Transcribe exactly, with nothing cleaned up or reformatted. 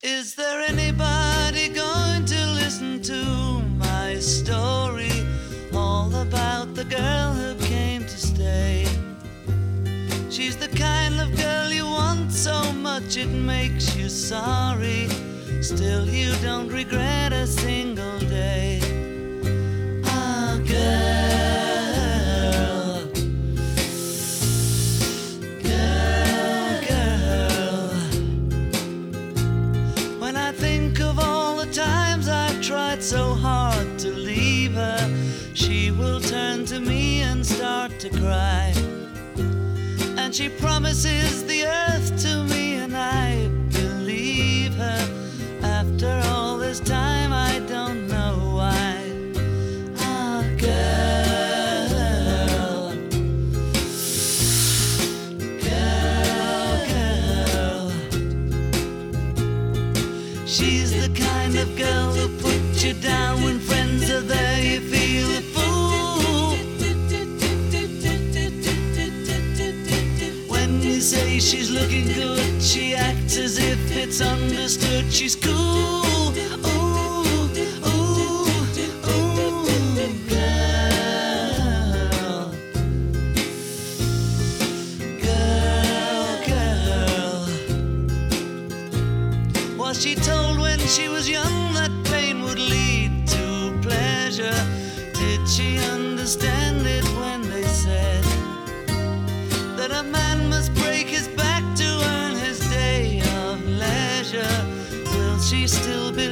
Is there anybody going to listen to my story? All about the girl who came to stay. She's the kind of girl you want so much it makes you sorry. Still you don't regret a single day. Ah, girl, girl, girl. When I think of all the times I've tried so hard to leave her, she will turn to me and start to cry. And she promises the earth to me, and I believe her. After all this time, I don't know why. Ah, girl, girl, girl. She's the kind of girl who puts you down when friends are there. You feel a fool. When you say she's looking good, she acts as if it's understood. She's cool. Ooh, ooh, ooh, girl, girl, girl. Was she told when she was young that pain would lead to pleasure? Did she understand it when they said that a man must break his back to earn his day of leisure? Will she still believe